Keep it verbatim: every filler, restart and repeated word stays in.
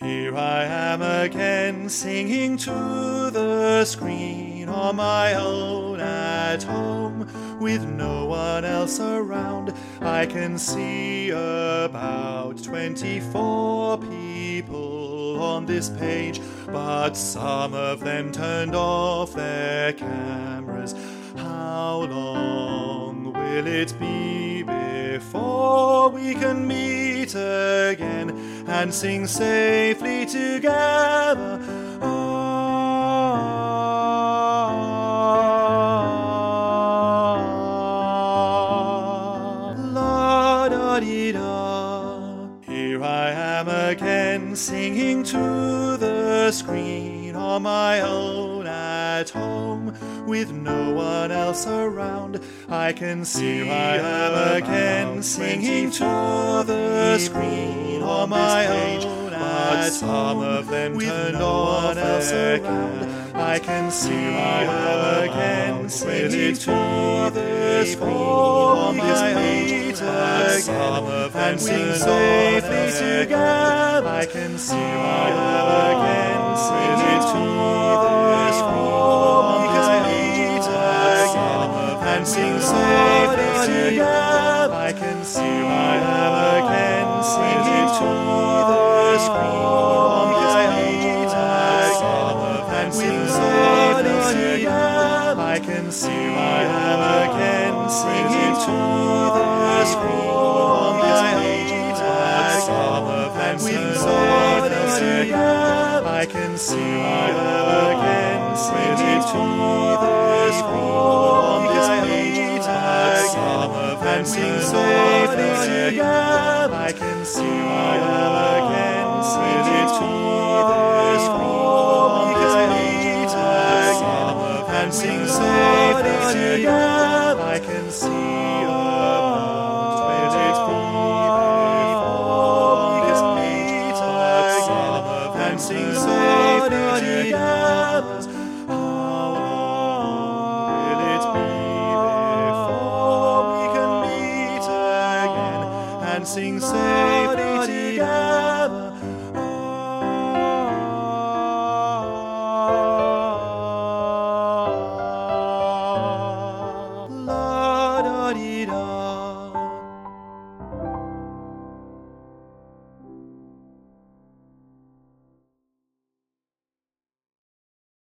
Here I am again, singing to the screen on my own at home, with no one else around. I can see about twenty-four people on this page, but some of them turned off their cameras. How long will it be before we can meet again and sing safely together? Ah, la da dee da. Here I am again, singing to the screen on my own at home, with no one else around. I can see I am again, singing to the screen on my own, but some of them turned off their cameras. I can see I am again, singing to the screen on my own, but some of them sing safely together. I can see I am again, singing to the screen on my own, and sing safely together. I can see I am again, singing to the screen on my own, and sing safely together. I can see I am again, singing to the screen on my own, and sing safely together. I can see I am again, singing to the screen on my own, and sing safely together. I can see I am again, singing to the screen on my own, and sing safely